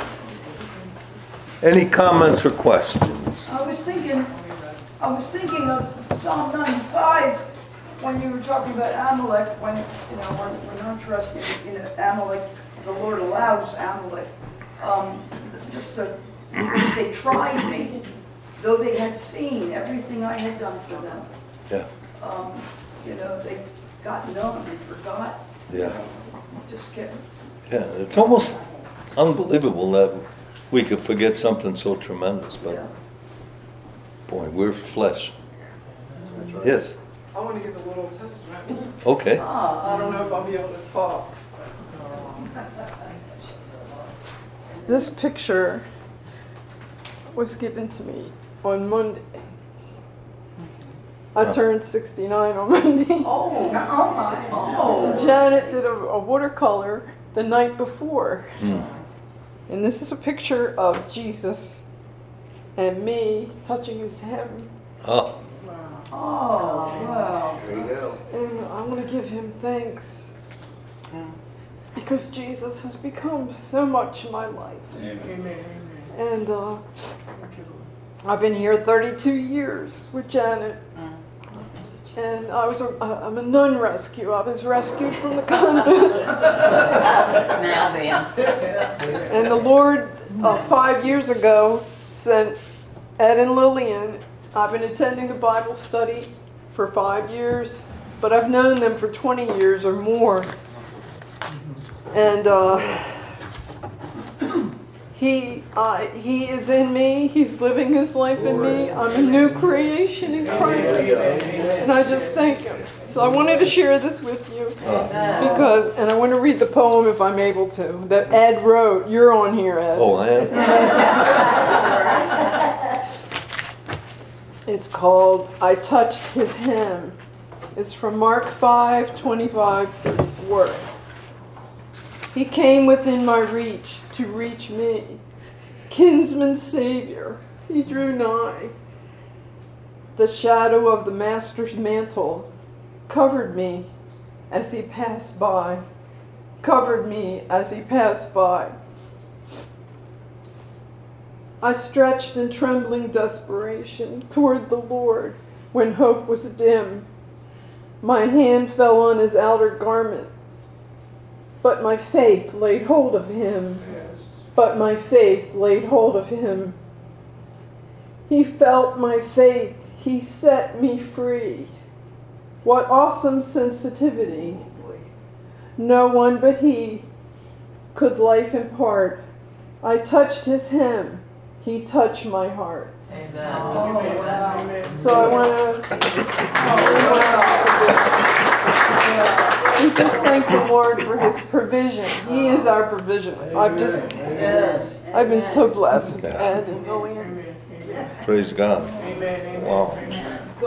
Any comments or questions?
I was thinking of Psalm 95 when you were talking about Amalek, when we're not trusting in Amalek, the Lord allows Amalek. They tried me, though they had seen everything I had done for them,
Yeah,
they got numb and forgot,
yeah,
just kept,
yeah. It's almost unbelievable that we could forget something so tremendous,
yeah.
but boy, we're flesh. Yes,
I want to give a little testimony.
okay.
I don't know if I'll be able to talk. This picture was given to me on Monday. I turned 69 on Monday.
Oh my, oh.
Janet did a watercolor the night before. And this is a picture of Jesus and me touching his hem.
Oh,
Oh, wow.
There you go.
And I want to give him thanks. Because Jesus has become so much in my life.
Amen.
And I've been here 32 years with Janet. And I'm a nun rescue. I was rescued from the convent.
Now then.
And the Lord, 5 years ago, sent Ed and Lillian. I've been attending the Bible study for 5 years, but I've known them for 20 years or more. And he is in me. He's living his life in me. I'm a new creation in Christ. And I just thank him. So I wanted to share this with you because, and I want to read the poem if I'm able to, that Ed wrote. You're on here, Ed.
oh, I am.
It's called I Touched His Hem. It's from Mark 5:25-34. He came within my reach to reach me. Kinsman Savior, he drew nigh. The shadow of the Master's mantle covered me as he passed by. Covered me as he passed by. I stretched in trembling desperation toward the Lord when hope was dim. My hand fell on his outer garment, but my faith laid hold of him. But my faith laid hold of him. He felt my faith. He set me free. What awesome sensitivity. No one but he could life impart. I touched his hem. He touched my heart.
Amen.
Oh, wow.
So I want to just thank the Lord for his provision. He is our provision.
Yes.
I've been so blessed.
Yeah.
Ed and Lillian.
Praise God. Wow.